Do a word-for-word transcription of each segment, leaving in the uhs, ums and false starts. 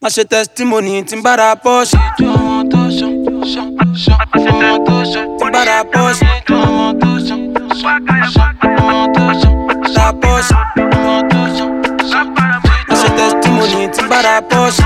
Má ṣe testimony tí n bá ra Porsche. Tí n bá ra Porsche. La Porsche. Má ṣe testimony tí n bá ra Porsche.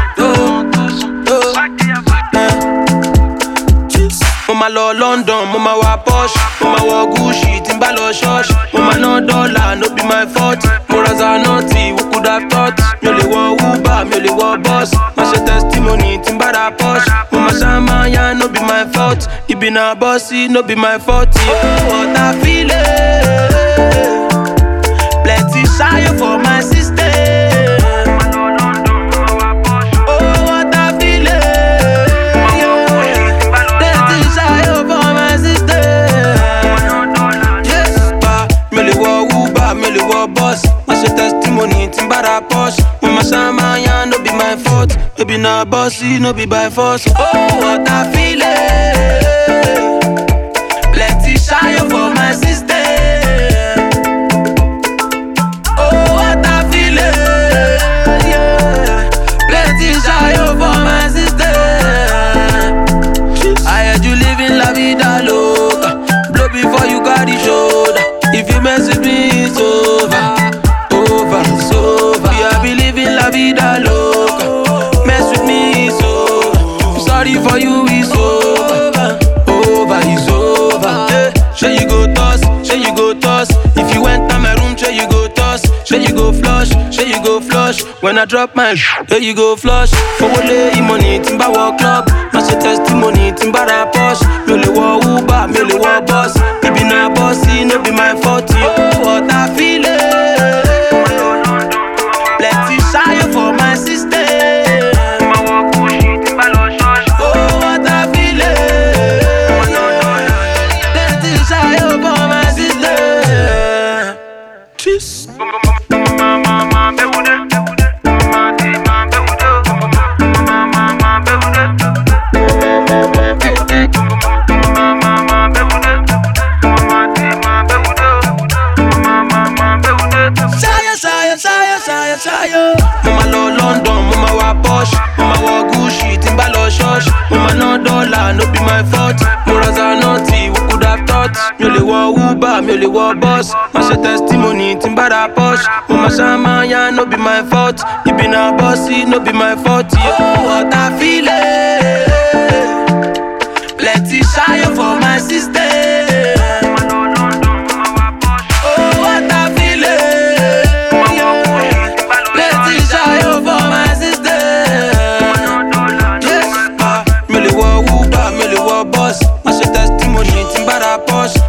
Mo ma lọ London, mo ma wa Porsche. Mo ma wọ Gucci tí n bá lọ church. Mo ma ná dollar, no be my fault. Mo ra Zanotti, who could have thought? Mi ò lè wọ Uber, mi ò lè wọ bus. Má ṣe testimony tí n bá ra Porsche. Mo ma ṣàmáyà, no be my fault. Ibi na bossy, no be my fault. Oh, what I feel it. Plenty shy for my sister. Testimony, timbara Porsche. Mama Samaya, no be my fault. Baby na bossy, no be by force. Oh, what I feel it. Plenty shy for my sister. Oh, what I feel it. Yeah. Plenty shy for my sister. I heard you living la vida loca. Blow before you got the shoulder. If you mess with me, it's over. It's over. Yeah, I be living la vida loca. Mess with me, it's over. I'm sorry for you, it's over. Over, it's over. Yeah. Sure you go toss, sure you go toss. If you went to my room, sure you go toss. Sure you go flush, sure you go flush. When I drop my sh, sure you go flush. For what lay money, timba walk club. Mash a testimony, timba rap Porsche. Me le wa Uber, me le wa boss. It be na bossy, no be my fault. Oh, what I feel it. For my sister. Oh, what I feel it. Plenty shy for my sister. Cheers. Shaya, shaya, shaya, shaya, shaya. Mama lọ London, mama wa Porsche. Mama wọ Gucci, tí n bá lọ church. Mama ná dollar, no be my fault. Mo ra Zanotti, who could have thought? Mi ò lè wọ Uber, mi ò lè wọ bus. Má ṣe testimony tí n bá ra Porsche. Mama ṣàmáyà, no be my fault. Ibi na bossy, no be my fault. Oh, what I feel it. Plenty shy for my sister. Porsche.